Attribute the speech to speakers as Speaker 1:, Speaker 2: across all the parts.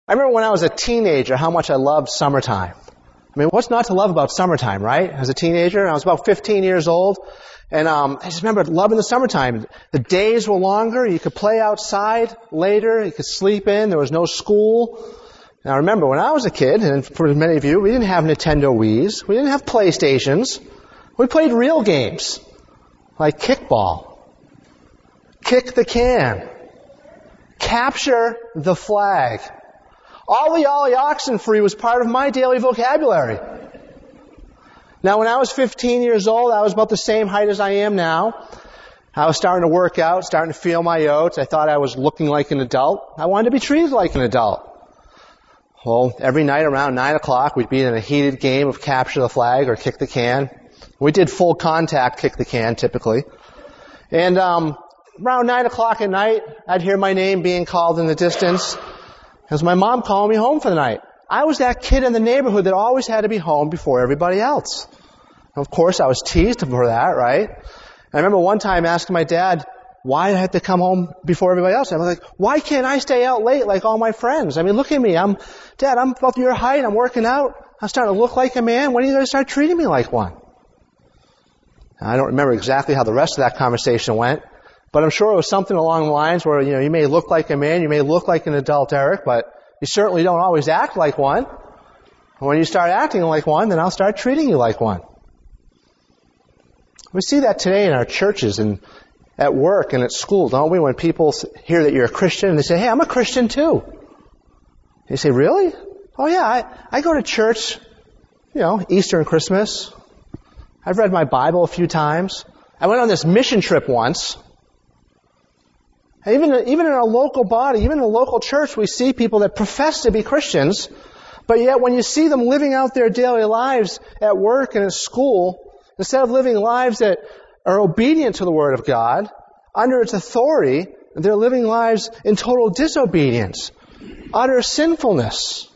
Speaker 1: I remember when I was a teenager how much I loved summertime. I mean, what's not to love about summertime, right? As a teenager, I was about 15 years old, and I just remember loving the summertime. The days were longer, you could play outside later, you could sleep in, there was no school. Now I remember when I was a kid, and for many of you, we didn't have Nintendo Wiis, we didn't have PlayStations, we played real games, like kickball, kick the can, capture the flag. Ollie Ollie Oxenfree was part of my daily vocabulary. Now, when I was 15 years old, I was about the same height as I am now. I was starting to work out, starting to feel my oats. I thought I was looking like an adult. I wanted to be treated like an adult. Well, every night around 9 o'clock, we'd be in a heated game of capture the flag or kick the can. We did full contact kick the can, typically. And around 9 o'clock at night, I'd hear my name being called in the distance. It was my mom calling me home for the night. I was that kid in the neighborhood that always had to be home before everybody else. And of course, I was teased for that, right? And I remember one time asking my dad, why did I have to come home before everybody else? I was like, why can't I stay out late like all my friends? I mean, look at me. Dad, I'm about your height. I'm working out. I'm starting to look like a man. When are you going to start treating me like one? Now, I don't remember exactly how the rest of that conversation went. But I'm sure it was something along the lines where, you may look like a man, you may look like an adult Eric, but you certainly don't always act like one. And when you start acting like one, then I'll start treating you like one. We see that today in our churches and at work and at school, don't we? When people hear that you're a Christian and they say, hey, I'm a Christian too. You say, really? Oh yeah, I go to church, Easter and Christmas. I've read my Bible a few times. I went on this mission trip once. Even in our local body, even in a local church, we see people that profess to be Christians, but yet when you see them living out their daily lives at work and at school, instead of living lives that are obedient to the Word of God, under its authority, they're living lives in total disobedience, utter sinfulness.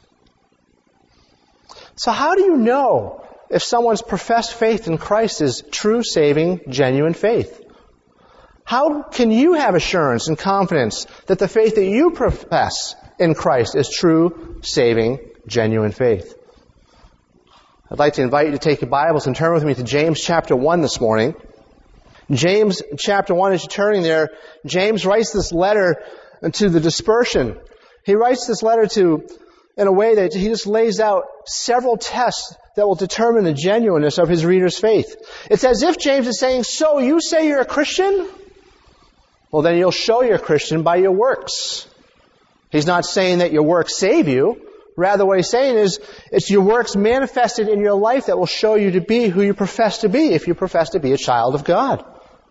Speaker 1: So how do you know if someone's professed faith in Christ is true, saving, genuine faith? How can you have assurance and confidence that the faith that you profess in Christ is true, saving, genuine faith? I'd like to invite you to take your Bibles and turn with me to James chapter 1 this morning. James chapter 1, as you're turning there, James writes this letter to the dispersion. He writes this letter in a way that he just lays out several tests that will determine the genuineness of his reader's faith. It's as if James is saying, so you say you're a Christian? Well, then you'll show you're a Christian by your works. He's not saying that your works save you. Rather, what he's saying is, it's your works manifested in your life that will show you to be who you profess to be, if you profess to be a child of God.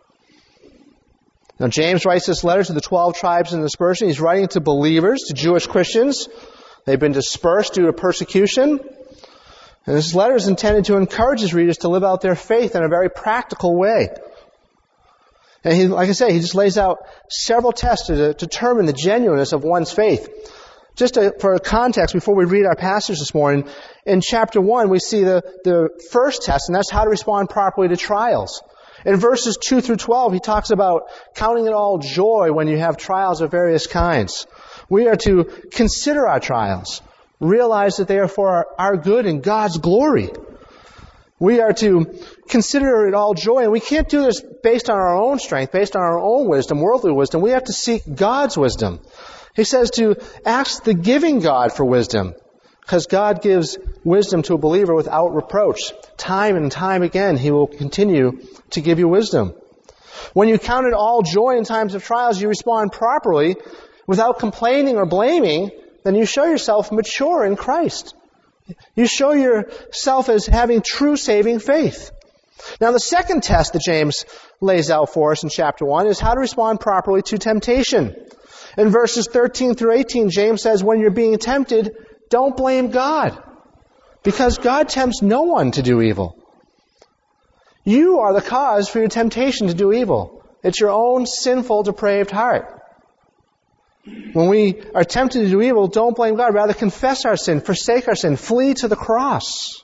Speaker 1: Now, James writes this letter to the 12 tribes in dispersion. He's writing to believers, to Jewish Christians. They've been dispersed due to persecution. And this letter is intended to encourage his readers to live out their faith in a very practical way. And he just lays out several tests to determine the genuineness of one's faith. Just for context, before we read our passage this morning, in chapter 1 we see the first test, and that's how to respond properly to trials. In verses 2 through 12, he talks about counting it all joy when you have trials of various kinds. We are to consider our trials, realize that they are for our good and God's glory. We are to consider it all joy, and we can't do this based on our own strength, based on our own wisdom, worldly wisdom. We have to seek God's wisdom. He says to ask the giving God for wisdom, because God gives wisdom to a believer without reproach. Time and time again, He will continue to give you wisdom. When you count it all joy in times of trials, you respond properly without complaining or blaming, then you show yourself mature in Christ. You show yourself as having true saving faith. Now, the second test that James lays out for us in chapter 1 is how to respond properly to temptation. In verses 13 through 18, James says, when you're being tempted, don't blame God, because God tempts no one to do evil. You are the cause for your temptation to do evil. It's your own sinful, depraved heart. When we are tempted to do evil, don't blame God. Rather, confess our sin, forsake our sin, flee to the cross.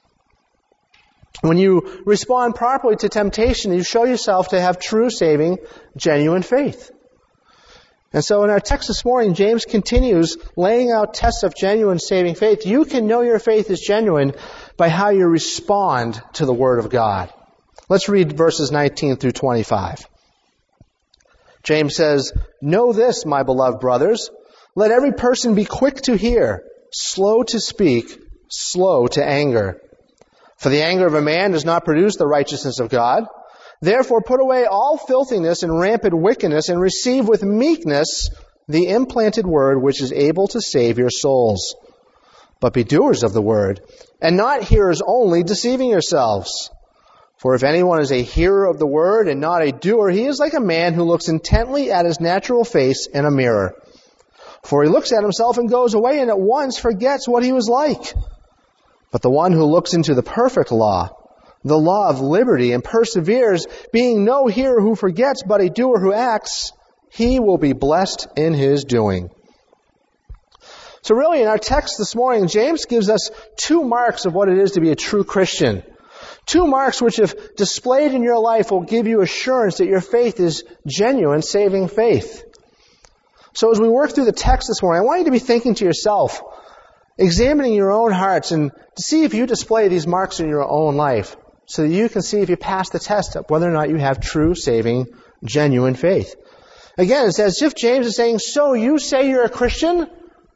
Speaker 1: When you respond properly to temptation, you show yourself to have true, saving, genuine faith. And so in our text this morning, James continues laying out tests of genuine saving faith. You can know your faith is genuine by how you respond to the Word of God. Let's read verses 19 through 25. James says, "Know this, my beloved brothers, let every person be quick to hear, slow to speak, slow to anger. For the anger of a man does not produce the righteousness of God. Therefore put away all filthiness and rampant wickedness, and receive with meekness the implanted word which is able to save your souls. But be doers of the word, and not hearers only, deceiving yourselves. For if anyone is a hearer of the word and not a doer, he is like a man who looks intently at his natural face in a mirror. For he looks at himself and goes away and at once forgets what he was like. But the one who looks into the perfect law, the law of liberty, and perseveres, being no hearer who forgets, but a doer who acts, he will be blessed in his doing." So really in our text this morning, James gives us two marks of what it is to be a true Christian. Two marks which, if displayed in your life, will give you assurance that your faith is genuine, saving faith. So as we work through the text this morning, I want you to be thinking to yourself, examining your own hearts, and to see if you display these marks in your own life, so that you can see if you pass the test of whether or not you have true, saving, genuine faith. Again, it's as if James is saying, so you say you're a Christian?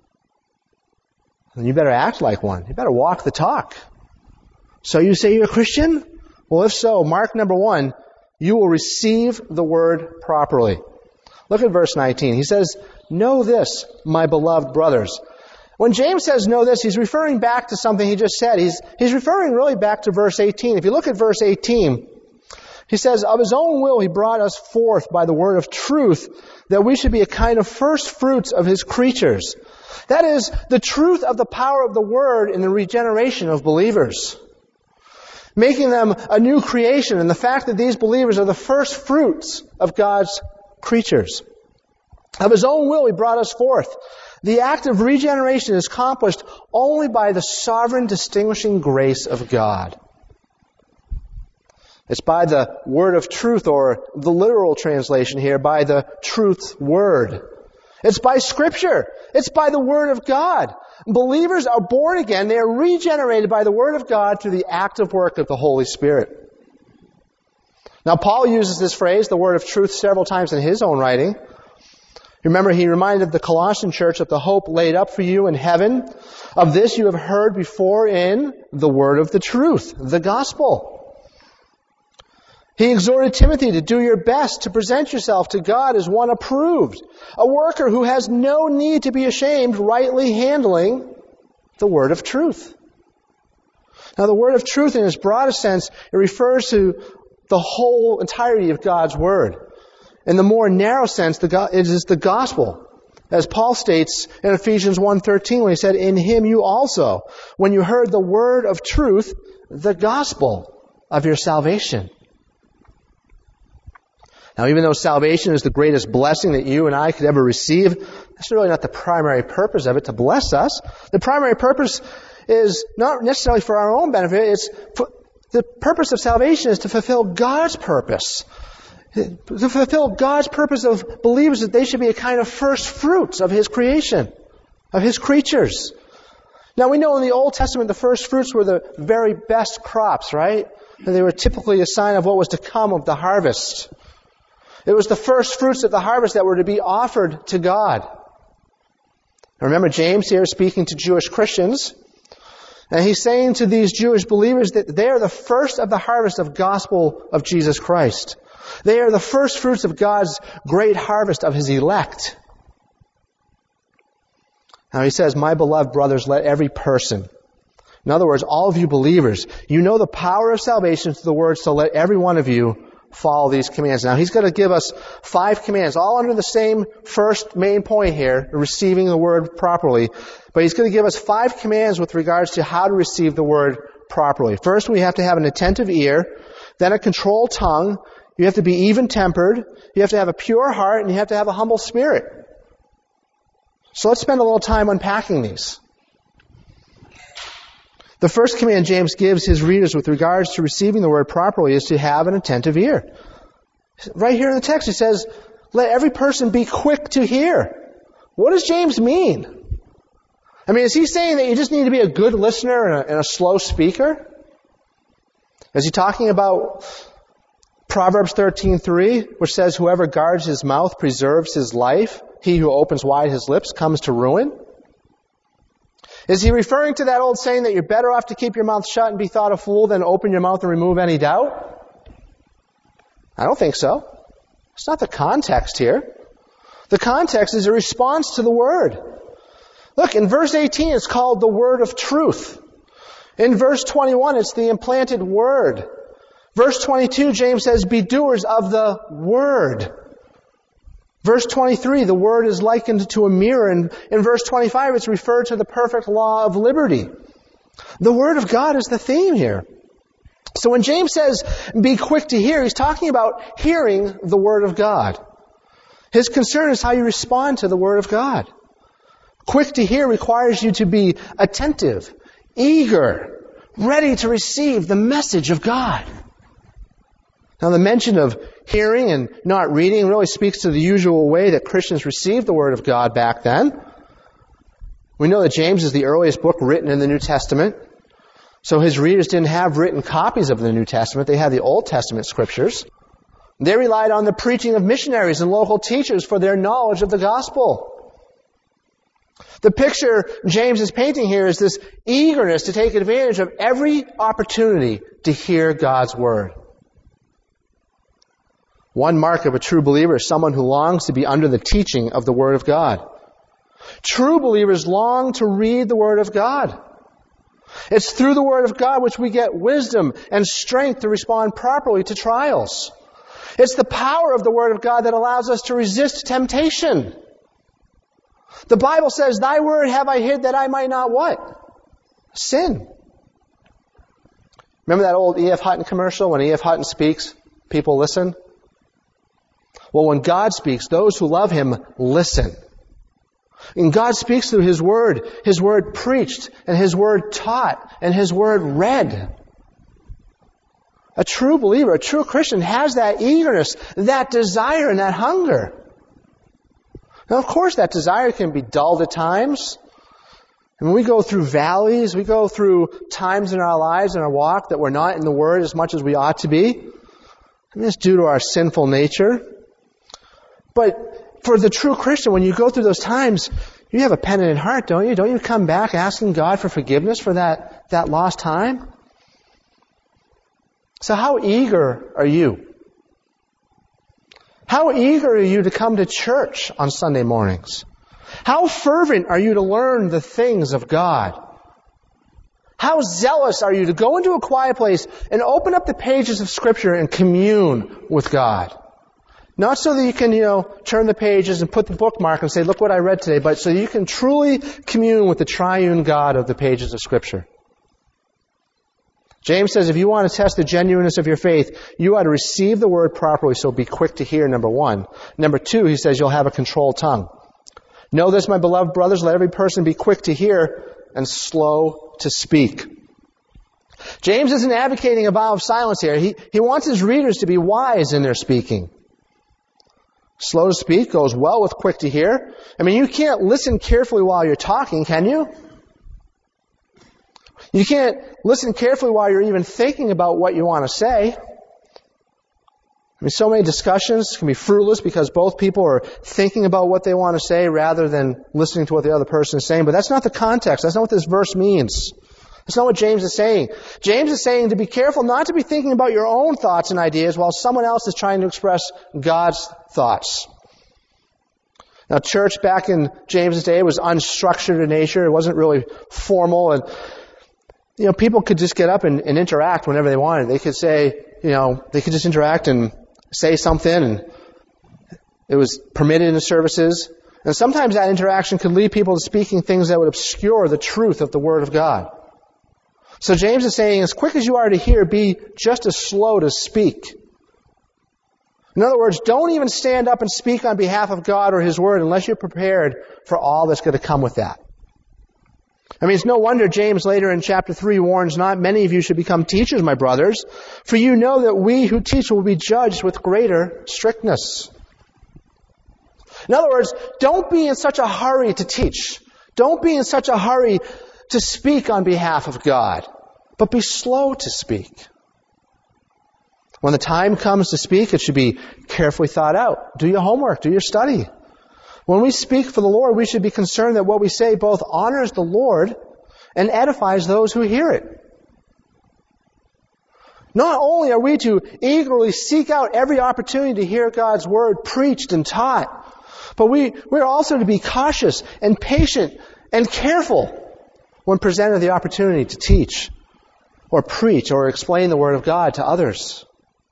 Speaker 1: Then you better act like one. You better walk the talk. So you say you're a Christian? Well, if so, mark number 1, you will receive the word properly. Look at verse 19. He says, "Know this, my beloved brothers." When James says know this, he's referring back to something he just said. He's referring really back to verse 18. If you look at verse 18, he says, "Of his own will he brought us forth by the word of truth, that we should be a kind of first fruits of his creatures." That is, the truth of the power of the word in the regeneration of believers, making them a new creation, and the fact that these believers are the first fruits of God's creatures. Of his own will he brought us forth. The act of regeneration is accomplished only by the sovereign distinguishing grace of God. It's by the word of truth, or the literal translation here, by the truth's word. It's by Scripture. It's by the Word of God. Believers are born again. They are regenerated by the Word of God through the active work of the Holy Spirit. Now, Paul uses this phrase, the word of truth, several times in his own writing. Remember, he reminded the Colossian church of the hope laid up for you in heaven. Of this you have heard before in the word of the truth, the gospel. He exhorted Timothy to do your best to present yourself to God as one approved, a worker who has no need to be ashamed, rightly handling the word of truth. Now, the word of truth in its broadest sense, it refers to the whole entirety of God's word. In the more narrow sense, it is the gospel. As Paul states in Ephesians 1:13 when he said, "In him you also, when you heard the word of truth, the gospel of your salvation." Now, even though salvation is the greatest blessing that you and I could ever receive, that's really not the primary purpose of it, to bless us. The primary purpose is not necessarily for our own benefit. The purpose of salvation is to fulfill God's purpose. To fulfill God's purpose of believers, that they should be a kind of first fruits of His creation, of His creatures. Now, we know in the Old Testament the first fruits were the very best crops, right? And they were typically a sign of what was to come of the harvest. It was the first fruits of the harvest that were to be offered to God. Remember, James here is speaking to Jewish Christians, and he's saying to these Jewish believers that they are the first of the harvest of gospel of Jesus Christ. They are the first fruits of God's great harvest of His elect. Now he says, "My beloved brothers, let every person," in other words, all of you believers, you know the power of salvation through the word, so let every one of you follow these commands. Now, he's going to give us 5 commands, all under the same first main point here, receiving the word properly. But he's going to give us 5 commands with regards to how to receive the word properly. First, we have to have an attentive ear, then a controlled tongue. You have to be even-tempered. You have to have a pure heart, and you have to have a humble spirit. So let's spend a little time unpacking these. The first command James gives his readers with regards to receiving the word properly is to have an attentive ear. Right here in the text, he says, let every person be quick to hear. What does James mean? I mean, is he saying that you just need to be a good listener and a slow speaker? Is he talking about Proverbs 13:3, which says, whoever guards his mouth preserves his life. He who opens wide his lips comes to ruin? Is he referring to that old saying that you're better off to keep your mouth shut and be thought a fool than open your mouth and remove any doubt? I don't think so. It's not the context here. The context is a response to the Word. Look, in verse 18 it's called the word of truth. In verse 21 it's the implanted Word. Verse 22, James says, be doers of the Word. Verse 23, the Word is likened to a mirror. And in verse 25, it's referred to the perfect law of liberty. The Word of God is the theme here. So when James says, be quick to hear, he's talking about hearing the Word of God. His concern is how you respond to the Word of God. Quick to hear requires you to be attentive, eager, ready to receive the message of God. Now the mention of hearing and not reading really speaks to the usual way that Christians received the Word of God back then. We know that James is the earliest book written in the New Testament. So his readers didn't have written copies of the New Testament. They had the Old Testament scriptures. They relied on the preaching of missionaries and local teachers for their knowledge of the gospel. The picture James is painting here is this eagerness to take advantage of every opportunity to hear God's Word. One mark of a true believer is someone who longs to be under the teaching of the Word of God. True believers long to read the Word of God. It's through the Word of God which we get wisdom and strength to respond properly to trials. It's the power of the Word of God that allows us to resist temptation. The Bible says, thy word have I hid that I might not what? Sin. Remember that old E.F. Hutton commercial? When E.F. Hutton speaks, people listen? Well, when God speaks, those who love Him listen. And God speaks through His Word preached, and His Word taught, and His Word read. A true believer, a true Christian has that eagerness, that desire, and that hunger. Now, of course, that desire can be dulled at times. And we go through valleys, we go through times in our lives and our walk that we're not in the Word as much as we ought to be. I mean, it's due to our sinful nature. But for the true Christian, when you go through those times, you have a penitent heart, don't you? Don't you come back asking God for forgiveness for that lost time? So how eager are you? How eager are you to come to church on Sunday mornings? How fervent are you to learn the things of God? How zealous are you to go into a quiet place and open up the pages of Scripture and commune with God? Not so that you can, turn the pages and put the bookmark and say, look what I read today, but so you can truly commune with the triune God of the pages of Scripture. James says if you want to test the genuineness of your faith, you ought to receive the Word properly, so be quick to hear, number one. Number two, he says you'll have a controlled tongue. Know this, my beloved brothers, let every person be quick to hear and slow to speak. James isn't advocating a vow of silence here. He wants his readers to be wise in their speaking. Slow to speak goes well with quick to hear. I mean, you can't listen carefully while you're talking, can you? You can't listen carefully while you're even thinking about what you want to say. I mean, so many discussions can be fruitless because both people are thinking about what they want to say rather than listening to what the other person is saying. But that's not the context. That's not what this verse means. That's not what James is saying. James is saying to be careful not to be thinking about your own thoughts and ideas while someone else is trying to express God's thoughts. Now, church back in James' day was unstructured in nature. It wasn't really formal. And, people could just get up and interact whenever they wanted. They could say, they could just interact and say something, and it was permitted in the services. And sometimes that interaction could lead people to speaking things that would obscure the truth of the Word of God. So James is saying, as quick as you are to hear, be just as slow to speak. In other words, don't even stand up and speak on behalf of God or His Word unless you're prepared for all that's going to come with that. I mean, it's no wonder James later in chapter 3 warns, not many of you should become teachers, my brothers, for you know that we who teach will be judged with greater strictness. In other words, don't be in such a hurry to teach. Don't be in such a hurry to speak on behalf of God, but be slow to speak. When the time comes to speak, it should be carefully thought out. Do your homework, do your study. When we speak for the Lord, we should be concerned that what we say both honors the Lord and edifies those who hear it. Not only are we to eagerly seek out every opportunity to hear God's Word preached and taught, but we're also to be cautious and patient and careful when presented the opportunity to teach or preach or explain the Word of God to others.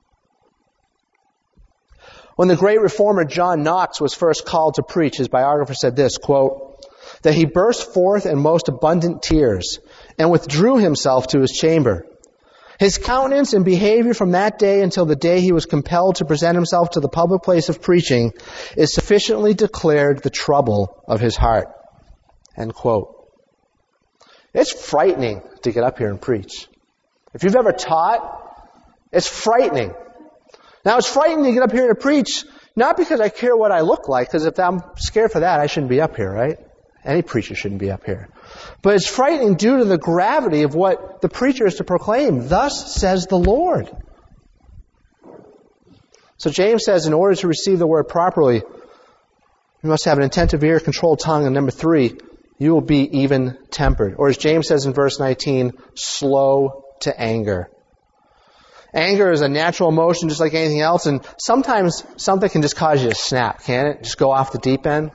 Speaker 1: When the great reformer John Knox was first called to preach, his biographer said this, quote, that he burst forth in most abundant tears and withdrew himself to his chamber. His countenance and behavior from that day until the day he was compelled to present himself to the public place of preaching is sufficiently declared the trouble of his heart. End quote. It's frightening to get up here and preach. If you've ever taught, it's frightening. Now, it's frightening to get up here to preach, not because I care what I look like, because if I'm scared for that, I shouldn't be up here, right? Any preacher shouldn't be up here. But it's frightening due to the gravity of what the preacher is to proclaim. Thus says the Lord. So James says, in order to receive the word properly, you must have an attentive ear, controlled tongue, and number 3, you will be even-tempered. Or as James says in verse 19, slow to anger. Anger is a natural emotion just like anything else, and sometimes something can just cause you to snap, can't it? Just go off the deep end.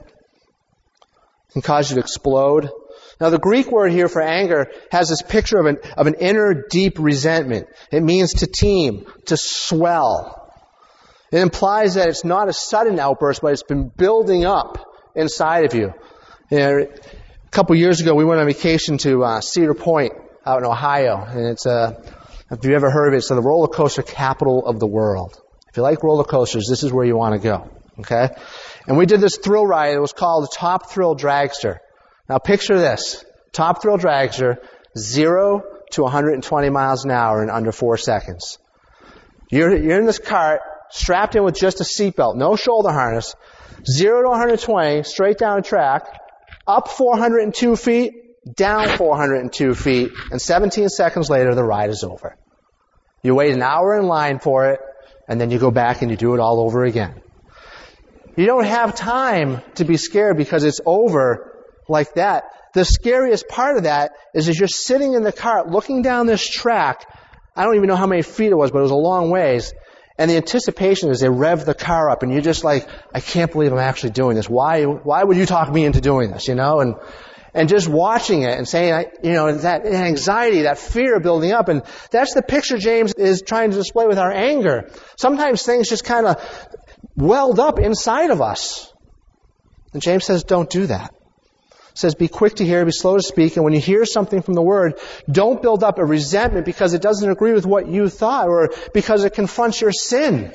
Speaker 1: It can cause you to explode. Now the Greek word here for anger has this picture of an inner deep resentment. It means to teem, to swell. It implies that it's not a sudden outburst, but it's been building up inside of you. A couple years ago, we went on vacation to Cedar Point out in Ohio, and it's if you've ever heard of it, it's the roller coaster capital of the world. If you like roller coasters, this is where you want to go. Okay? And we did this thrill ride. It was called the Top Thrill Dragster. Now picture this. Top Thrill Dragster, 0 to 120 miles an hour in under 4 seconds. You're in this cart, strapped in with just a seatbelt, no shoulder harness, 0 to 120, straight down a track, up 402 feet, down 402 feet, and 17 seconds later, the ride is over. You wait an hour in line for it, and then you go back and you do it all over again. You don't have time to be scared because it's over like that. The scariest part of that is as you're sitting in the cart looking down this track, I don't even know how many feet it was, but it was a long ways, and the anticipation is they rev the car up, and you're just like, I can't believe I'm actually doing this. Why would you talk me into doing this, And just watching it and saying, that anxiety, that fear building up. And that's the picture James is trying to display with our anger. Sometimes things just kind of welled up inside of us. And James says, don't do that. He says, be quick to hear, be slow to speak. And when you hear something from the Word, don't build up a resentment because it doesn't agree with what you thought or because it confronts your sin.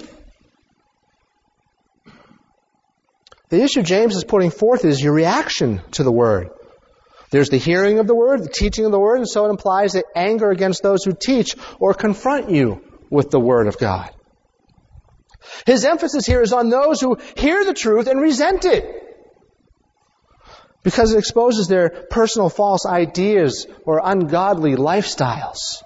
Speaker 1: The issue James is putting forth is your reaction to the Word. There's the hearing of the Word, the teaching of the Word, and so it implies that anger against those who teach or confront you with the Word of God. His emphasis here is on those who hear the truth and resent it, because it exposes their personal false ideas or ungodly lifestyles.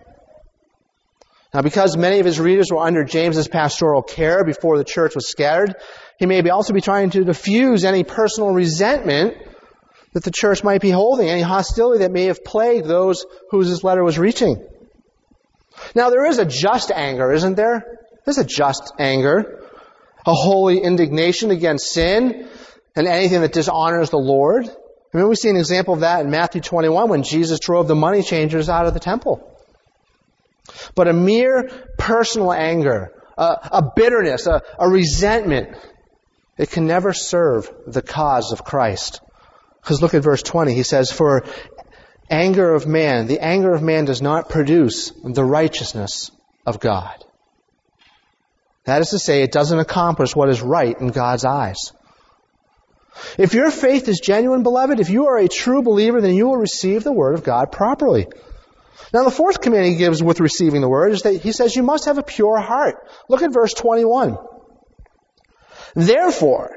Speaker 1: Now, because many of his readers were under James's pastoral care before the church was scattered, he may also be trying to diffuse any personal resentment that the church might be holding, any hostility that may have plagued those whose his letter was reaching. Now, there is a just anger, isn't there? There's a just anger, a holy indignation against sin and anything that dishonors the Lord. I mean, we see an example of that in Matthew 21 when Jesus drove the money changers out of the temple. But a mere personal anger, a bitterness, a resentment, it can never serve the cause of Christ. Because look at verse 20. He says, for the anger of man does not produce the righteousness of God. That is to say, it doesn't accomplish what is right in God's eyes. If your faith is genuine, beloved, if you are a true believer, then you will receive the Word of God properly. Now, the fourth command he gives with receiving the Word is that he says you must have a pure heart. Look at verse 21. Therefore,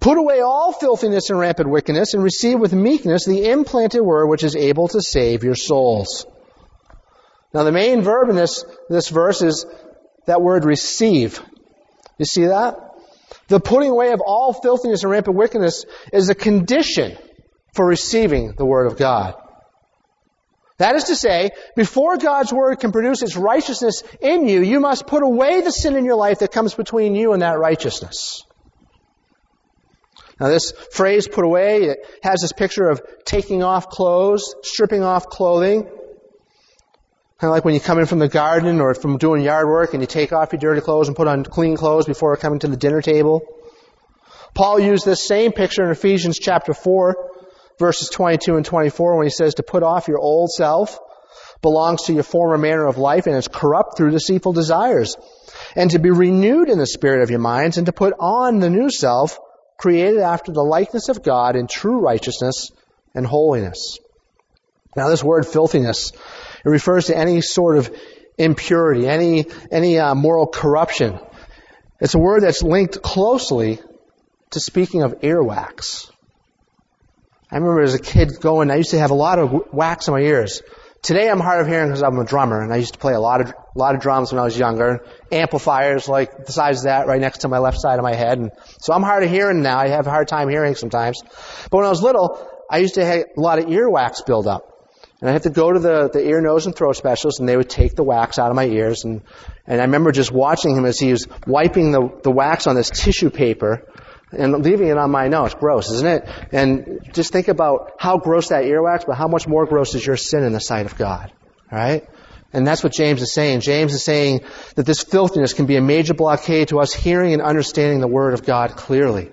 Speaker 1: Put away all filthiness and rampant wickedness, and receive with meekness the implanted word which is able to save your souls. Now the main verb in this verse is that word receive. You see that? The putting away of all filthiness and rampant wickedness is a condition for receiving the Word of God. That is to say, before God's Word can produce its righteousness in you, you must put away the sin in your life that comes between you and that righteousness. Now this phrase, put away, it has this picture of taking off clothes, stripping off clothing. Kind of like when you come in from the garden or from doing yard work and you take off your dirty clothes and put on clean clothes before coming to the dinner table. Paul used this same picture in Ephesians chapter 4, verses 22 and 24, when he says to put off your old self, belongs to your former manner of life and is corrupt through deceitful desires, and to be renewed in the spirit of your minds, and to put on the new self, created after the likeness of God in true righteousness and holiness. Now this word filthiness, it refers to any sort of impurity, any moral corruption. It's a word that's linked closely to speaking of earwax. I remember as a kid I used to have a lot of wax in my ears. Today I'm hard of hearing because I'm a drummer, and I used to play a lot of drums when I was younger. Amplifiers like the size of that right next to my left side of my head. And so I'm hard of hearing now. I have a hard time hearing sometimes. But when I was little, I used to have a lot of earwax build up. And I had to go to the ear, nose, and throat specialist, and they would take the wax out of my ears. And I remember just watching him as he was wiping the wax on this tissue paper and leaving it on my nose. Gross, isn't it? And just think about how gross that earwax, but how much more gross is your sin in the sight of God. All right? And that's what James is saying. James is saying that this filthiness can be a major blockade to us hearing and understanding the Word of God clearly.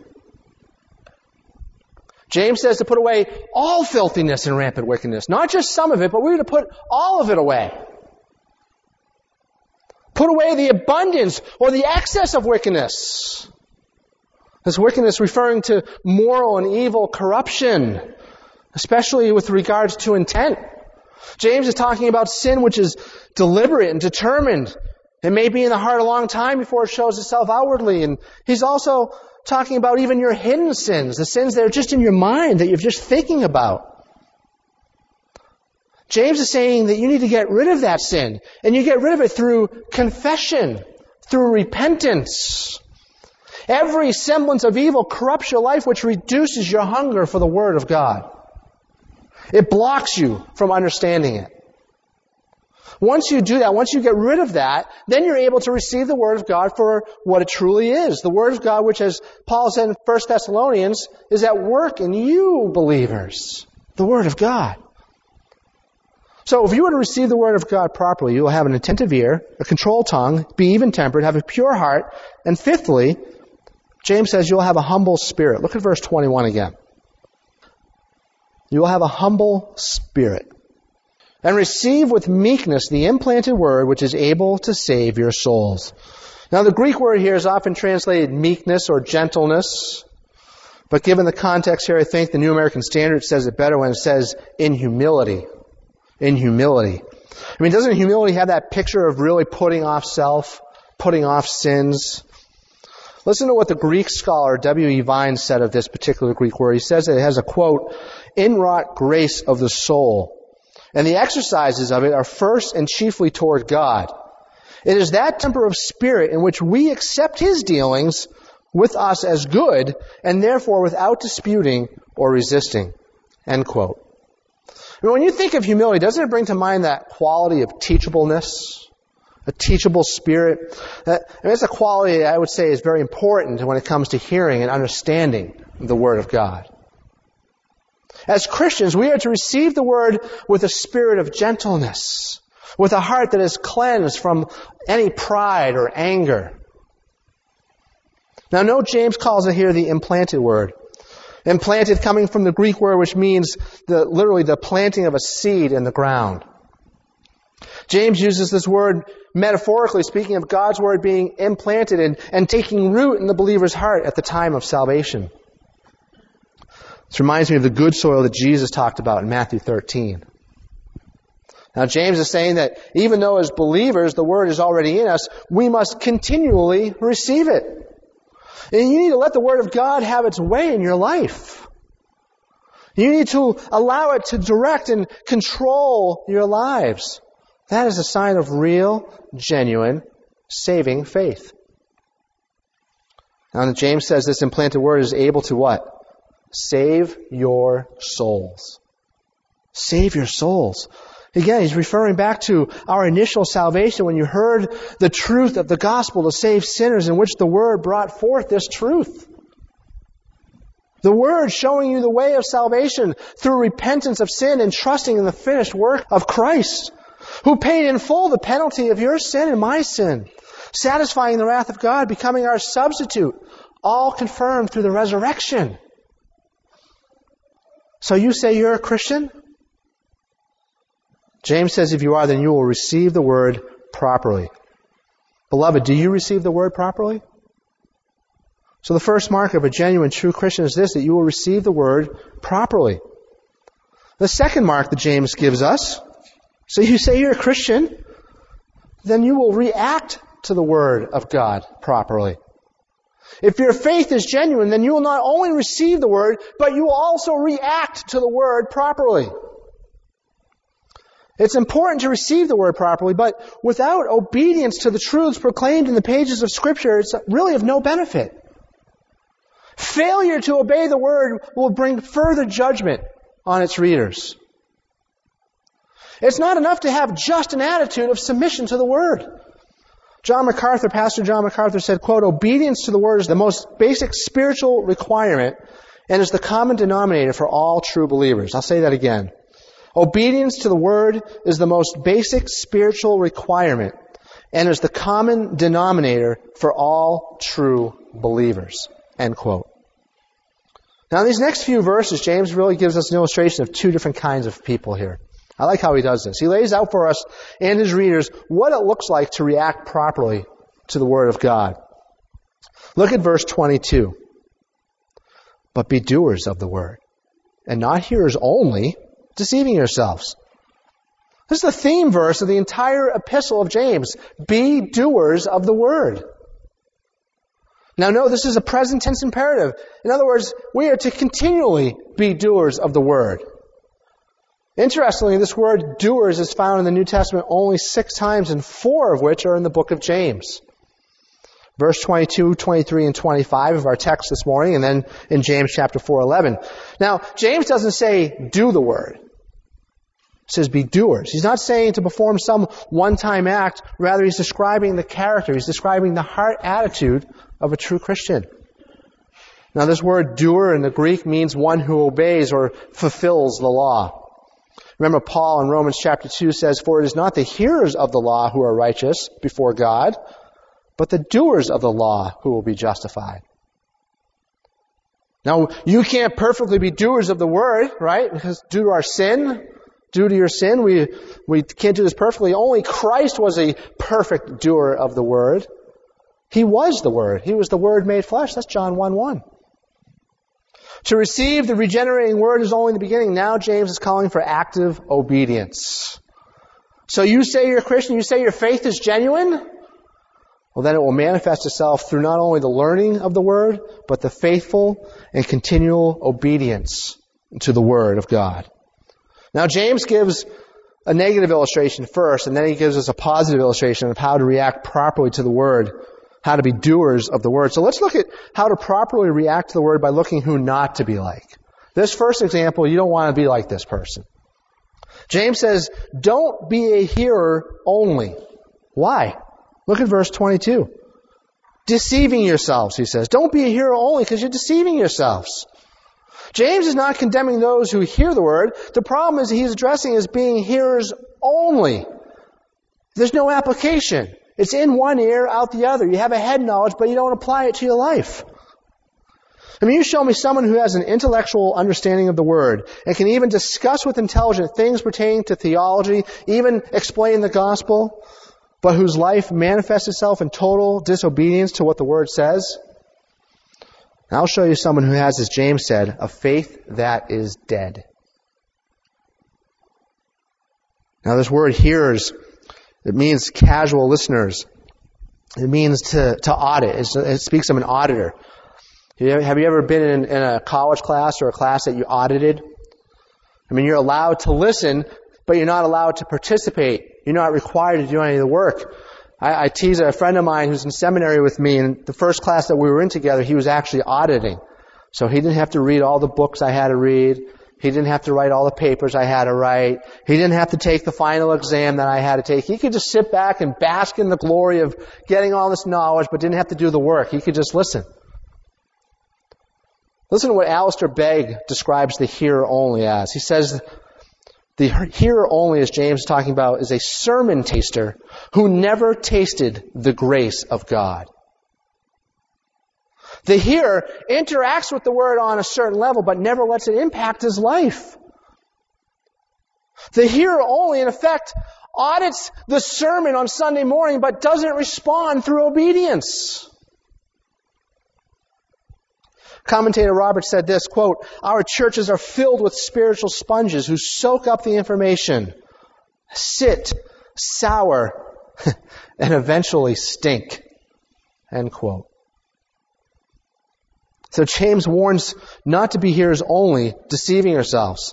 Speaker 1: James says to put away all filthiness and rampant wickedness. Not just some of it, but we're to put all of it away. Put away the abundance or the excess of wickedness. This wickedness referring to moral and evil corruption, especially with regards to intent. James is talking about sin which is deliberate and determined. It may be in the heart a long time before it shows itself outwardly. And he's also talking about even your hidden sins, the sins that are just in your mind, that you're just thinking about. James is saying that you need to get rid of that sin. And you get rid of it through confession, through repentance. Every semblance of evil corrupts your life, which reduces your hunger for the Word of God. It blocks you from understanding it. Once you do that, once you get rid of that, then you're able to receive the Word of God for what it truly is. The Word of God, which, as Paul said in 1 Thessalonians, is at work in you believers. The Word of God. So if you were to receive the Word of God properly, you will have an attentive ear, a controlled tongue, be even-tempered, have a pure heart, and fifthly, James says you'll have a humble spirit. Look at verse 21 again. You will have a humble spirit. And receive with meekness the implanted word which is able to save your souls. Now the Greek word here is often translated meekness or gentleness. But given the context here, I think the New American Standard says it better when it says in humility. In humility. I mean, doesn't humility have that picture of really putting off self, putting off sins? Listen to what the Greek scholar W.E. Vines said of this particular Greek word. He says that it has a, quote, inwrought grace of the soul. And the exercises of it are first and chiefly toward God. It is that temper of spirit in which we accept His dealings with us as good, and therefore without disputing or resisting. End quote. I mean, when you think of humility, doesn't it bring to mind that quality of teachableness? A teachable spirit? It's a quality I would say is very important when it comes to hearing and understanding the Word of God. As Christians, we are to receive the Word with a spirit of gentleness, with a heart that is cleansed from any pride or anger. Now note James calls it here the implanted word. Implanted coming from the Greek word which means literally the planting of a seed in the ground. James uses this word metaphorically, speaking of God's Word being implanted and taking root in the believer's heart at the time of salvation. This reminds me of the good soil that Jesus talked about in Matthew 13. Now James is saying that even though as believers the Word is already in us, we must continually receive it. And you need to let the Word of God have its way in your life. You need to allow it to direct and control your lives. That is a sign of real, genuine, saving faith. Now, James says this implanted Word is able to what? Save your souls. Save your souls. Again, he's referring back to our initial salvation when you heard the truth of the gospel to save sinners, in which the Word brought forth this truth. The Word showing you the way of salvation through repentance of sin and trusting in the finished work of Christ, who paid in full the penalty of your sin and my sin, satisfying the wrath of God, becoming our substitute, all confirmed through the resurrection. So you say you're a Christian? James says if you are, then you will receive the Word properly. Beloved, do you receive the Word properly? So the first mark of a genuine, true Christian is this, that you will receive the Word properly. The second mark that James gives us, so you say you're a Christian, then you will react to the Word of God properly. If your faith is genuine, then you will not only receive the Word, but you will also react to the Word properly. It's important to receive the Word properly, but without obedience to the truths proclaimed in the pages of Scripture, it's really of no benefit. Failure to obey the Word will bring further judgment on its readers. It's not enough to have just an attitude of submission to the Word. Pastor John MacArthur said, quote, obedience to the Word is the most basic spiritual requirement and is the common denominator for all true believers. I'll say that again. Obedience to the Word is the most basic spiritual requirement and is the common denominator for all true believers. End quote. Now, in these next few verses, James really gives us an illustration of two different kinds of people here. I like how he does this. He lays out for us and his readers what it looks like to react properly to the Word of God. Look at verse 22. But be doers of the Word, and not hearers only, deceiving yourselves. This is the theme verse of the entire epistle of James. Be doers of the Word. Now, no, this is a present tense imperative. In other words, we are to continually be doers of the Word. Interestingly, this word doers is found in the New Testament only 6 times, and 4 of which are in the book of James. Verse 22, 23, and 25 of our text this morning, and then in James chapter 4:11. Now, James doesn't say do the Word. He says be doers. He's not saying to perform some one-time act. Rather, he's describing the character. He's describing the heart attitude of a true Christian. Now, this word doer in the Greek means one who obeys or fulfills the law. Remember, Paul in Romans chapter 2 says, for it is not the hearers of the law who are righteous before God, but the doers of the law who will be justified. Now, you can't perfectly be doers of the Word, right? Because due to our sin, due to your sin, we can't do this perfectly. Only Christ was a perfect doer of the Word. He was the Word. He was the Word made flesh. That's John 1:1. To receive the regenerating Word is only the beginning. Now James is calling for active obedience. So you say you're a Christian, you say your faith is genuine? Well, then it will manifest itself through not only the learning of the Word, but the faithful and continual obedience to the Word of God. Now James gives a negative illustration first, and then he gives us a positive illustration of how to react properly to the Word, how to be doers of the Word. So let's look at how to properly react to the Word by looking who not to be like. This first example, you don't want to be like this person. James says, don't be a hearer only. Why? Look at verse 22. Deceiving yourselves, he says. Don't be a hearer only because you're deceiving yourselves. James is not condemning those who hear the Word. The problem is he's addressing as being hearers only. There's no application. It's in one ear, out the other. You have a head knowledge, but you don't apply it to your life. I mean, you show me someone who has an intellectual understanding of the Word and can even discuss with intelligence things pertaining to theology, even explain the gospel, but whose life manifests itself in total disobedience to what the Word says. And I'll show you someone who has, as James said, a faith that is dead. Now, this word hearers, it means casual listeners. It means to audit. It speaks of an auditor. Have you ever been in a college class or a class that you audited? I mean, you're allowed to listen, but you're not allowed to participate. You're not required to do any of the work. I tease a friend of mine who's in seminary with me, and the first class that we were in together, he was actually auditing. So he didn't have to read all the books I had to read. He didn't have to write all the papers I had to write. He didn't have to take the final exam that I had to take. He could just sit back and bask in the glory of getting all this knowledge, but didn't have to do the work. He could just listen. Listen to what Alistair Begg describes the hearer only as. He says, the hearer only, as James is talking about, is a sermon taster who never tasted the grace of God. The hearer interacts with the Word on a certain level, but never lets it impact his life. The hearer only, in effect, audits the sermon on Sunday morning, but doesn't respond through obedience. Commentator Robert said this, quote, "Our churches are filled with spiritual sponges who soak up the information, sit, sour, and eventually stink." End quote. So James warns not to be hearers only, deceiving ourselves.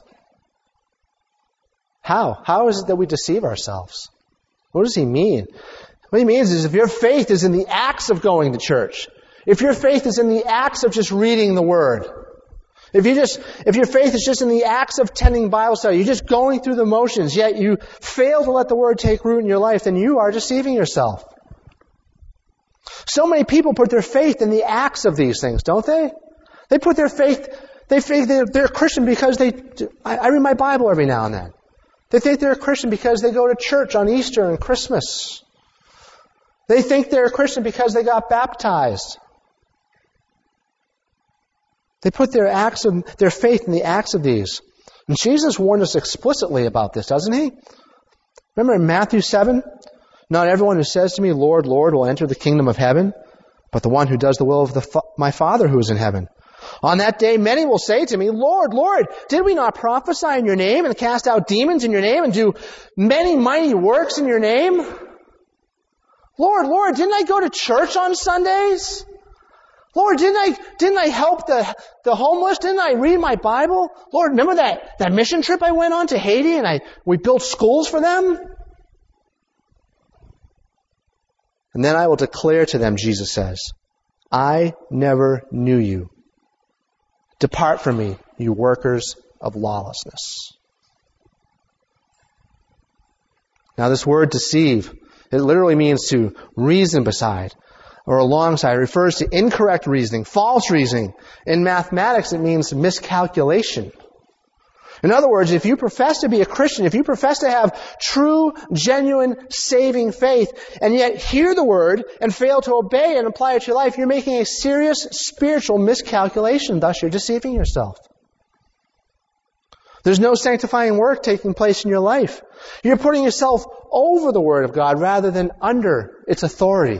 Speaker 1: How? How is it that we deceive ourselves? What does he mean? What he means is if your faith is in the acts of going to church, if your faith is in the acts of just reading the Word, if your faith is just in the acts of attending Bible study, you're just going through the motions, yet you fail to let the Word take root in your life, then you are deceiving yourself. So many people put their faith in the acts of these things, don't they? They put their faith, they think they're a Christian because I read my Bible every now and then. They think they're a Christian because they go to church on Easter and Christmas. They think they're a Christian because they got baptized. They put their faith in the acts of these. And Jesus warned us explicitly about this, doesn't he? Remember in Matthew 7? "Not everyone who says to me, 'Lord, Lord,' will enter the kingdom of heaven, but the one who does the will of my Father who is in heaven. On that day many will say to me, 'Lord, Lord, did we not prophesy in your name and cast out demons in your name and do many mighty works in your name? Lord, Lord, didn't I go to church on Sundays? Lord, didn't I help the homeless? Didn't I read my Bible? Lord, remember that mission trip I went on to Haiti and we built schools for them?' And then I will declare to them," Jesus says, "I never knew you. Depart from me, you workers of lawlessness." Now this word deceive, it literally means to reason beside or alongside. It refers to incorrect reasoning, false reasoning. In mathematics, it means miscalculation. In other words, if you profess to be a Christian, if you profess to have true, genuine, saving faith, and yet hear the Word and fail to obey and apply it to your life, you're making a serious spiritual miscalculation. Thus, you're deceiving yourself. There's no sanctifying work taking place in your life. You're putting yourself over the Word of God rather than under its authority.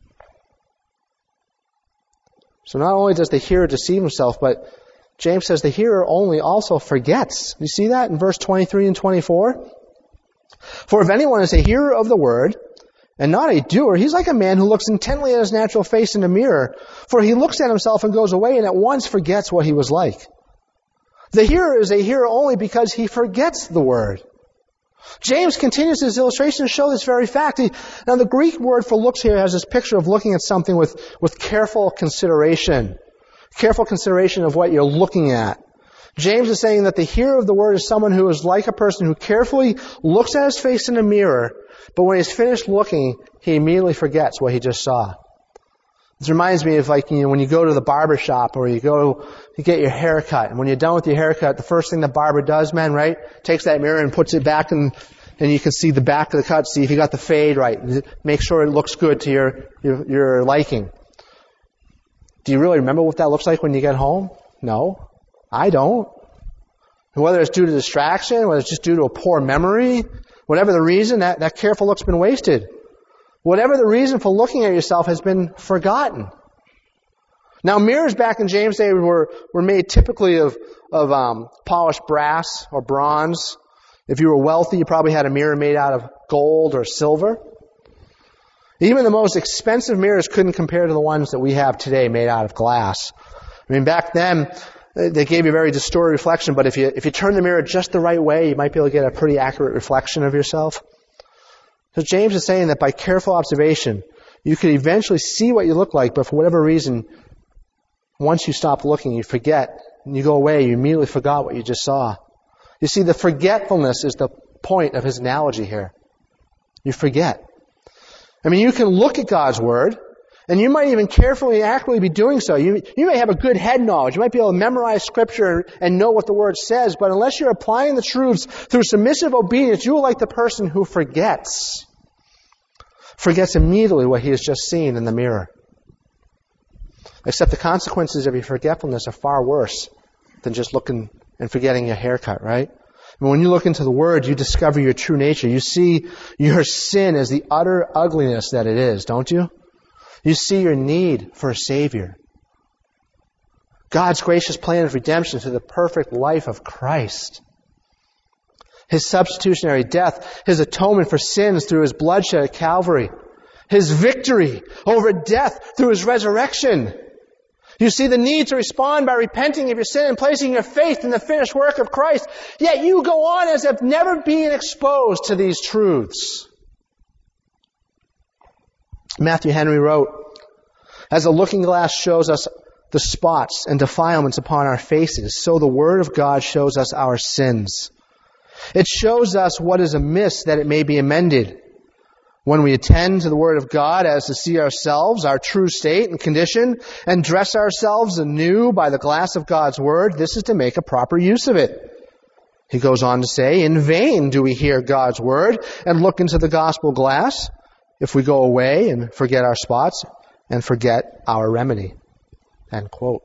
Speaker 1: So not only does the hearer deceive himself, but James says the hearer only also forgets. You see that in verse 23 and 24? "For if anyone is a hearer of the word and not a doer, he's like a man who looks intently at his natural face in a mirror. For he looks at himself and goes away and at once forgets what he was like. The hearer is a hearer only because he forgets the word." James continues his illustration to show this very fact. Now the Greek word for looks here has this picture of looking at something with careful consideration. Careful consideration of what you're looking at. James is saying that the hearer of the word is someone who is like a person who carefully looks at his face in a mirror, but when he's finished looking, he immediately forgets what he just saw. This reminds me of when you go to the barber shop or you get your hair cut. And when you're done with your haircut, the first thing the barber does, right? Takes that mirror and puts it back and you can see the back of the cut, see if you got the fade right. Make sure it looks good to your liking. Do you really remember what that looks like when you get home? No, I don't. And whether it's due to distraction, whether it's just due to a poor memory, whatever the reason, that careful look's been wasted. Whatever the reason for looking at yourself has been forgotten. Now, mirrors back in James' day were made typically of polished brass or bronze. If you were wealthy, you probably had a mirror made out of gold or silver. Even the most expensive mirrors couldn't compare to the ones that we have today made out of glass. I mean, back then, they gave you a very distorted reflection, but if you turn the mirror just the right way, you might be able to get a pretty accurate reflection of yourself. So James is saying that by careful observation, you could eventually see what you look like, but for whatever reason, once you stop looking, you forget, and you go away, you immediately forgot what you just saw. You see, the forgetfulness is the point of his analogy here. You forget. I mean, you can look at God's Word, and you might even carefully, accurately be doing so. You may have a good head knowledge. You might be able to memorize Scripture and know what the Word says, but unless you're applying the truths through submissive obedience, you are like the person who forgets immediately what he has just seen in the mirror. Except the consequences of your forgetfulness are far worse than just looking and forgetting your haircut, right? And when you look into the Word, you discover your true nature. You see your sin as the utter ugliness that it is, don't you? You see your need for a Savior. God's gracious plan of redemption through the perfect life of Christ. His substitutionary death, His atonement for sins through His bloodshed at Calvary. His victory over death through His resurrection. You see the need to respond by repenting of your sin and placing your faith in the finished work of Christ. Yet you go on as if never being exposed to these truths. Matthew Henry wrote, "As a looking glass shows us the spots and defilements upon our faces, so the Word of God shows us our sins. It shows us what is amiss that it may be amended. When we attend to the Word of God as to see ourselves, our true state and condition, and dress ourselves anew by the glass of God's Word, this is to make a proper use of it." He goes on to say, "In vain do we hear God's Word and look into the gospel glass if we go away and forget our spots and forget our remedy." End quote.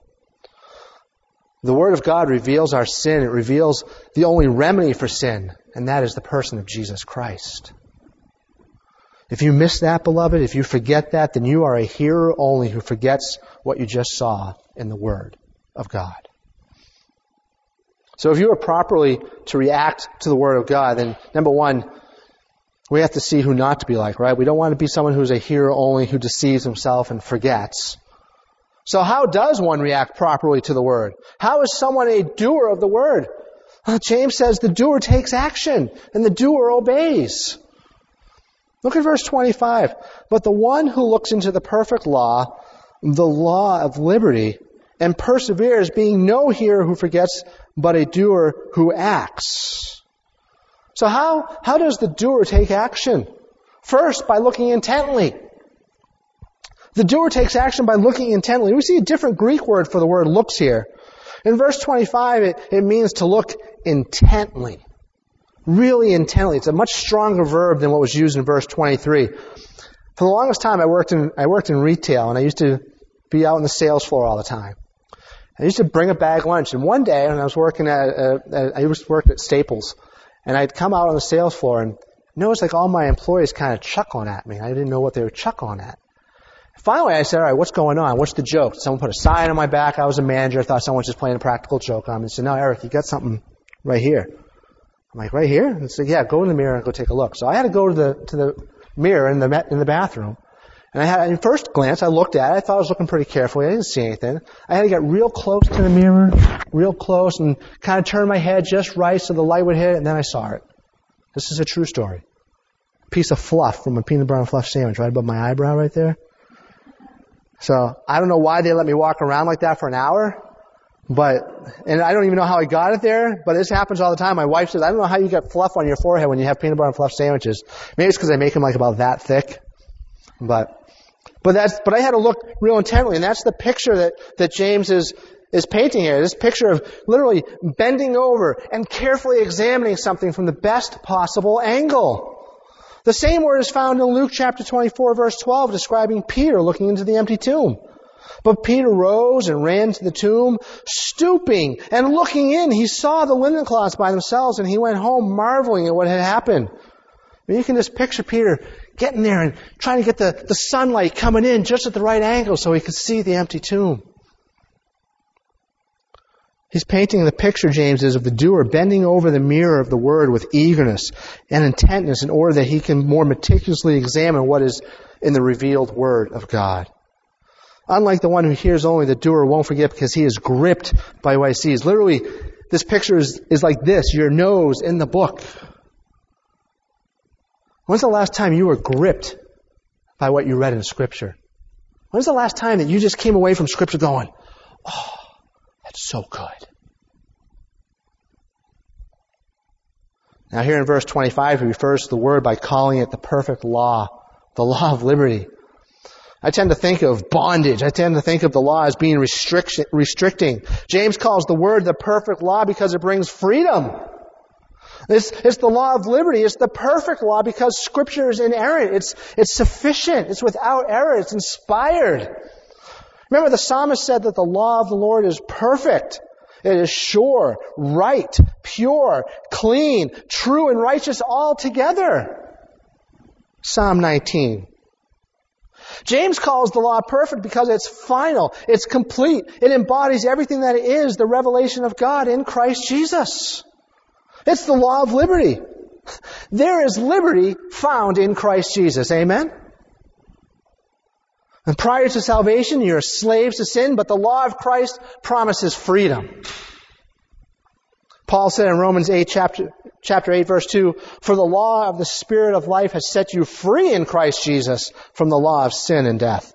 Speaker 1: The Word of God reveals our sin. It reveals the only remedy for sin, and that is the person of Jesus Christ. If you miss that, beloved, if you forget that, then you are a hearer only who forgets what you just saw in the Word of God. So if you are properly to react to the Word of God, then number one, we have to see who not to be like, right? We don't want to be someone who's a hearer only, who deceives himself and forgets. So how does one react properly to the Word? How is someone a doer of the Word? Well, James says the doer takes action and the doer obeys. Look at verse 25. "But the one who looks into the perfect law, the law of liberty, and perseveres, being no hearer who forgets, but a doer who acts." So how does the doer take action? First, by looking intently. The doer takes action by looking intently. We see a different Greek word for the word looks here. In verse 25, it means to look intently. Really intently. It's a much stronger verb than what was used in verse 23. For the longest time, I worked in retail, and I used to be out on the sales floor all the time. I used to bring a bag lunch, and one day, when I was working at Staples, and I'd come out on the sales floor and noticed like all my employees kind of chuckling at me. I didn't know what they were chuckling at. Finally, I said, "All right, what's going on? What's the joke?" Someone put a sign on my back. I was a manager. I thought someone was just playing a practical joke on me. They said, "No, Eric, you got something right here." I'm like, "Right here?" And they said, "Yeah, go in the mirror and go take a look." So I had to go to the mirror in the bathroom. And at first glance, I looked at it. I thought I was looking pretty carefully. I didn't see anything. I had to get real close to the mirror, real close, and kind of turn my head just right so the light would hit it, and then I saw it. This is a true story. A piece of fluff from a peanut butter and fluff sandwich right above my eyebrow right there. So I don't know why they let me walk around like that for an hour, and I don't even know how I got it there, but this happens all the time. My wife says, "I don't know how you get fluff on your forehead when you have peanut butter and fluff sandwiches." Maybe it's because I make them like about that thick. But I had to look real intently, and that's the picture that James is painting here. This picture of literally bending over and carefully examining something from the best possible angle. The same word is found in Luke chapter 24, verse 12, describing Peter looking into the empty tomb. "But Peter rose and ran to the tomb, stooping and looking in. He saw the linen cloths by themselves, and he went home marveling at what had happened." I mean, you can just picture Peter getting there and trying to get the sunlight coming in just at the right angle so he could see the empty tomb. He's painting the picture, James is, of the doer bending over the mirror of the Word with eagerness and intentness in order that he can more meticulously examine what is in the revealed Word of God. Unlike the one who hears only, the doer won't forget because he is gripped by what he sees. Literally, this picture is like this, your nose in the book. When's the last time you were gripped by what you read in Scripture? When's the last time that you just came away from Scripture going, oh, that's so good? Now here in verse 25, he refers to the Word by calling it the perfect law, the law of liberty. I tend to think of bondage. I tend to think of the law as being restricting. James calls the Word the perfect law because it brings freedom. It's the law of liberty. It's the perfect law because Scripture is inerrant. It's sufficient. It's without error. It's inspired. Remember, the psalmist said that the law of the Lord is perfect. It is sure, right, pure, clean, true, and righteous all together. Psalm 19. James calls the law perfect because it's final, it's complete, it embodies everything that is the revelation of God in Christ Jesus. It's the law of liberty. There is liberty found in Christ Jesus. Amen? And prior to salvation, you're slaves to sin, but the law of Christ promises freedom. Paul said in Romans 8, chapter 8, verse 2, "For the law of the Spirit of life has set you free in Christ Jesus from the law of sin and death."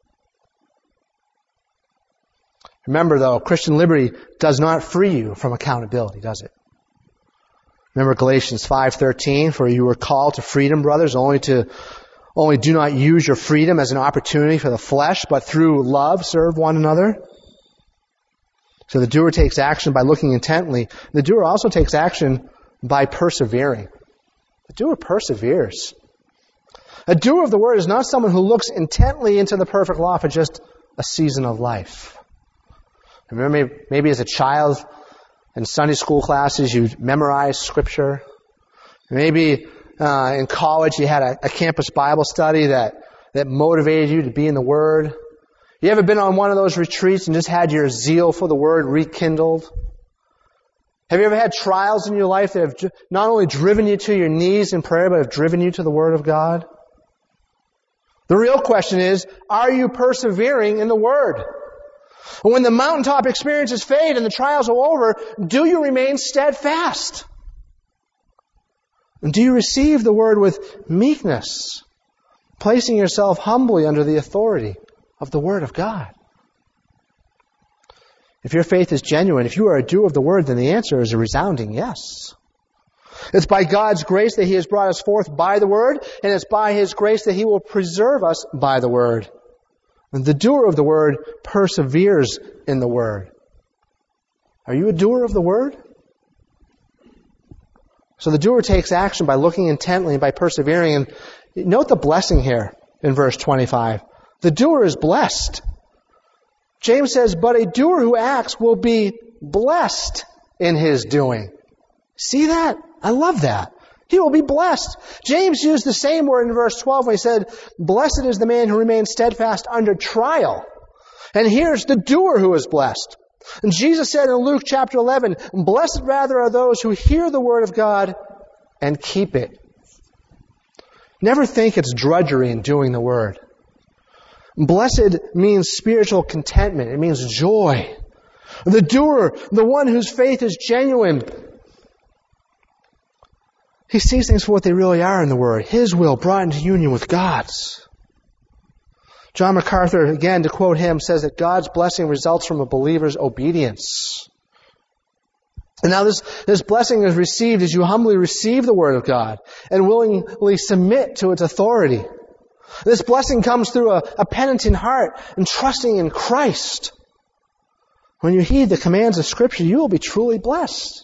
Speaker 1: Remember, though, Christian liberty does not free you from accountability, does it? Remember Galatians 5:13, "For you were called to freedom, brothers, only do not use your freedom as an opportunity for the flesh, but through love serve one another." So the doer takes action by looking intently. The doer also takes action by persevering. The doer perseveres. A doer of the Word is not someone who looks intently into the perfect law for just a season of life. Remember, maybe as a child in Sunday school classes, you memorized Scripture. Maybe in college, you had a campus Bible study that motivated you to be in the Word. You ever been on one of those retreats and just had your zeal for the Word rekindled? Have you ever had trials in your life that have not only driven you to your knees in prayer, but have driven you to the Word of God? The real question is, are you persevering in the Word? When the mountaintop experiences fade and the trials are over, do you remain steadfast? And do you receive the Word with meekness, placing yourself humbly under the authority of the Word of God? If your faith is genuine, if you are a doer of the Word, then the answer is a resounding yes. It's by God's grace that He has brought us forth by the Word, and it's by His grace that He will preserve us by the Word. And the doer of the Word perseveres in the Word. Are you a doer of the Word? So the doer takes action by looking intently and by persevering. And note the blessing here in verse 25. The doer is blessed. James says, "But a doer who acts will be blessed in his doing." See that? I love that. He will be blessed. James used the same word in verse 12 when he said, "Blessed is the man who remains steadfast under trial." And here's the doer who is blessed. And Jesus said in Luke chapter 11, "Blessed rather are those who hear the word of God and keep it." Never think it's drudgery in doing the word. Blessed means spiritual contentment. It means joy. The doer, the one whose faith is genuine, he sees things for what they really are in the Word. His will brought into union with God's. John MacArthur, again, to quote him, says that God's blessing results from a believer's obedience. And now this blessing is received as you humbly receive the Word of God and willingly submit to its authority. This blessing comes through a penitent heart and trusting in Christ. When you heed the commands of Scripture, you will be truly blessed.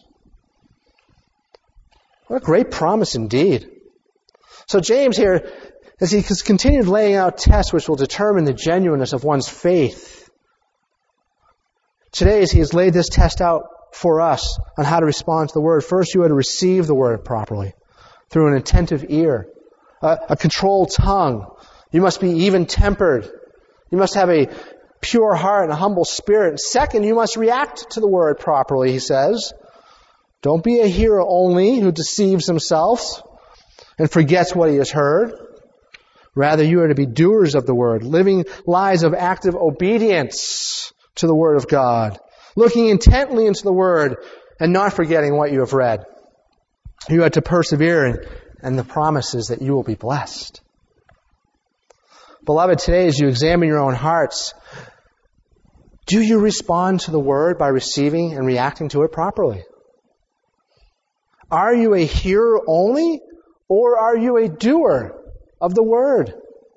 Speaker 1: What a great promise indeed. So James here, as he has continued laying out tests which will determine the genuineness of one's faith, today as he has laid this test out for us on how to respond to the Word, first you are to receive the Word properly through an attentive ear, a controlled tongue. You must be even-tempered. You must have a pure heart and a humble spirit. And second, you must react to the Word properly, he says. Don't be a hearer only who deceives himself and forgets what he has heard. Rather, you are to be doers of the Word, living lives of active obedience to the Word of God, looking intently into the Word and not forgetting what you have read. You are to persevere in the promises that you will be blessed. Beloved, today as you examine your own hearts, do you respond to the Word by receiving and reacting to it properly? Are you a hearer only, or are you a doer of the Word?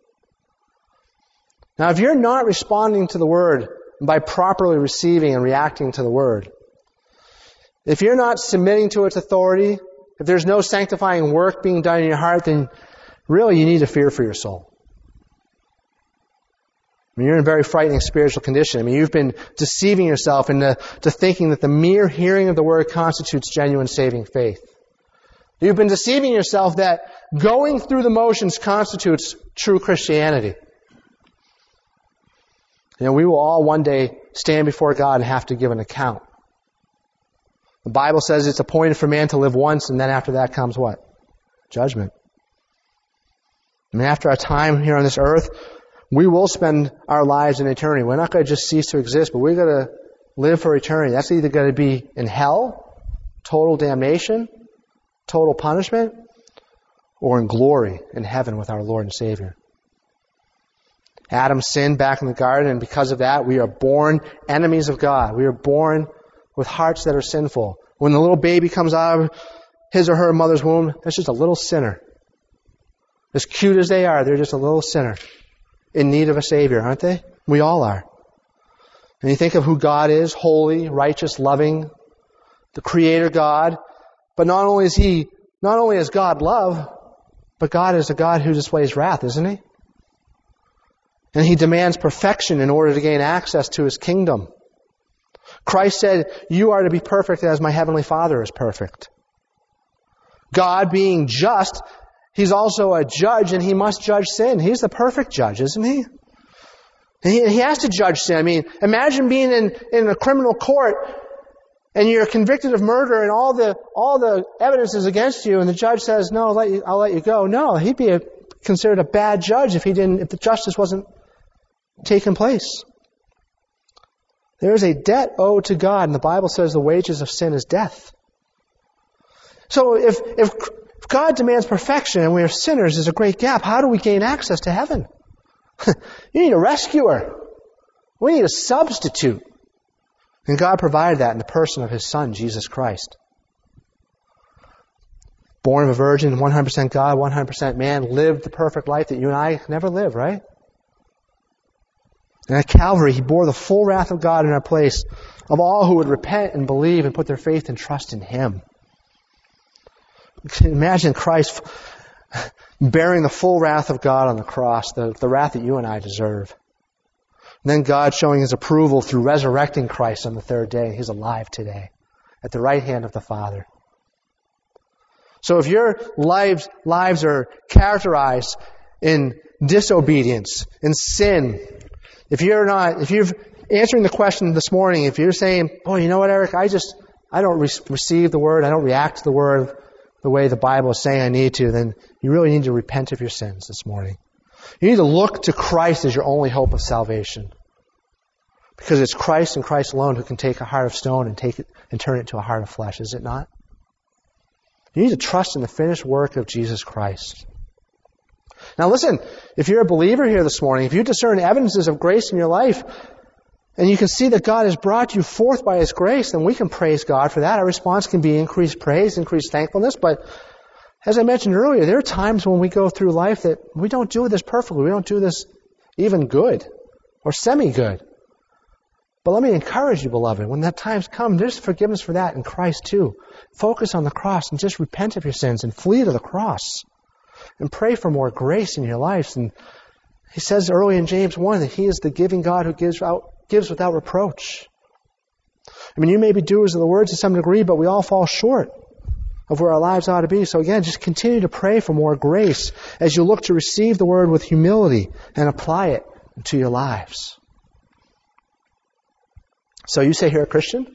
Speaker 1: Now, if you're not responding to the Word by properly receiving and reacting to the Word, if you're not submitting to its authority, if there's no sanctifying work being done in your heart, then really you need to fear for your soul. I mean, you're in a very frightening spiritual condition. I mean, you've been deceiving yourself into thinking that the mere hearing of the Word constitutes genuine saving faith. You've been deceiving yourself that going through the motions constitutes true Christianity. You know, we will all one day stand before God and have to give an account. The Bible says it's appointed for man to live once, and then after that comes what? Judgment. I mean, after our time here on this earth, we will spend our lives in eternity. We're not going to just cease to exist, but we're going to live for eternity. That's either going to be in hell, total damnation, total punishment, or in glory in heaven with our Lord and Savior. Adam sinned back in the garden, and because of that, we are born enemies of God. We are born with hearts that are sinful. When the little baby comes out of his or her mother's womb, that's just a little sinner. As cute as they are, they're just a little sinner in need of a Savior, aren't they? We all are. And you think of who God is, holy, righteous, loving, the Creator God. But not only is God love, but God is a God who displays wrath, isn't He? And He demands perfection in order to gain access to His kingdom. Christ said, "You are to be perfect as my heavenly Father is perfect." God being just, He's also a judge, and He must judge sin. He's the perfect judge, isn't He? And He has to judge sin. I mean, imagine being in a criminal court and you're convicted of murder and all the evidence is against you, and the judge says, "No, I'll let you go." No, he'd be considered a bad judge if the justice wasn't taking place. There is a debt owed to God, and the Bible says the wages of sin is death. So if God demands perfection and we are sinners, there's a great gap. How do we gain access to heaven? You need a rescuer. We need a substitute. And God provided that in the person of His Son, Jesus Christ. Born of a virgin, 100% God, 100% man, lived the perfect life that you and I never live, right? And at Calvary, He bore the full wrath of God in our place of all who would repent and believe and put their faith and trust in Him. Imagine Christ bearing the full wrath of God on the cross, the wrath that you and I deserve. And then God showing His approval through resurrecting Christ on the third day. He's alive today at the right hand of the Father. So if your lives are characterized in disobedience, in sin, if you're answering the question this morning, if you're saying, "Oh, you know what, Eric, I don't receive the Word, I don't react to the Word the way the Bible is saying I need to," then you really need to repent of your sins this morning. You need to look to Christ as your only hope of salvation. Because it's Christ and Christ alone who can take a heart of stone and take it and turn it into a heart of flesh, is it not? You need to trust in the finished work of Jesus Christ. Now listen, if you're a believer here this morning, if you discern evidences of grace in your life, and you can see that God has brought you forth by His grace, then we can praise God for that. Our response can be increased praise, increased thankfulness. But as I mentioned earlier, there are times when we go through life that we don't do this perfectly. We don't do this even good or semi-good. But let me encourage you, beloved, when that time's come, there's forgiveness for that in Christ too. Focus on the cross and just repent of your sins and flee to the cross. And pray for more grace in your lives. And he says early in James 1 that He is the giving God who gives without reproach. I mean, you may be doers of the word to some degree, but we all fall short of where our lives ought to be. So again, just continue to pray for more grace as you look to receive the word with humility and apply it to your lives. So you say, "You're a Christian?"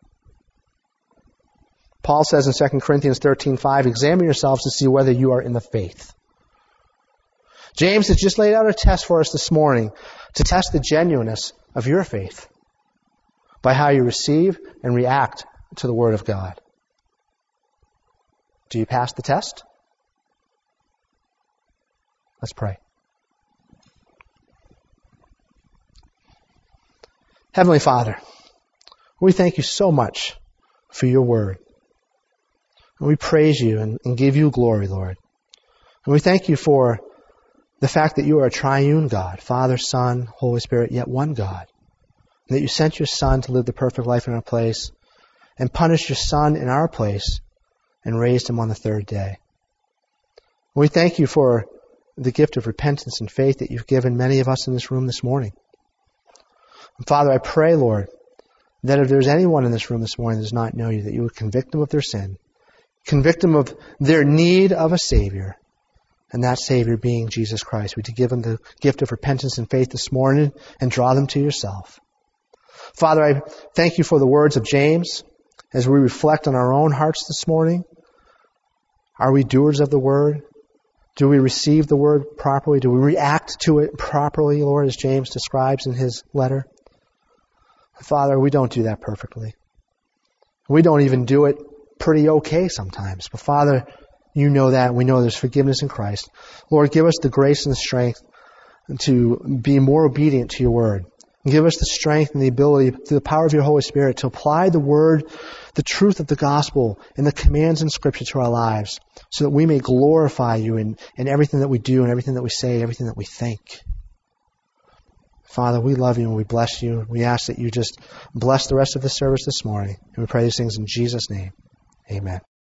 Speaker 1: Paul says in 2 Corinthians 13:5, "Examine yourselves to see whether you are in the faith. James has just laid out a test for us this morning to test the genuineness of your faith by how you receive and react to the Word of God. Do you pass the test? Let's pray. Heavenly Father, we thank you so much for your Word. And we praise you and give you glory, Lord. And we thank you for the fact that you are a triune God, Father, Son, Holy Spirit, yet one God. And that you sent your Son to live the perfect life in our place and punished your Son in our place and raised him on the third day. We thank you for the gift of repentance and faith that you've given many of us in this room this morning. And Father, I pray, Lord, that if there's anyone in this room this morning that does not know you, that you would convict them of their sin, convict them of their need of a Savior, and that Savior being Jesus Christ. Would you give them the gift of repentance and faith this morning and draw them to yourself? Father, I thank you for the words of James as we reflect on our own hearts this morning. Are we doers of the Word? Do we receive the Word properly? Do we react to it properly, Lord, as James describes in his letter? Father, we don't do that perfectly. We don't even do it pretty okay sometimes. But Father, you know that. We know there's forgiveness in Christ. Lord, give us the grace and the strength to be more obedient to your Word. And give us the strength and the ability, through the power of your Holy Spirit, to apply the Word, the truth of the gospel, and the commands in Scripture to our lives, so that we may glorify you in everything that we do, and everything that we say, everything that we think. Father, we love you and we bless you. We ask that you just bless the rest of the service this morning. And we pray these things in Jesus' name. Amen.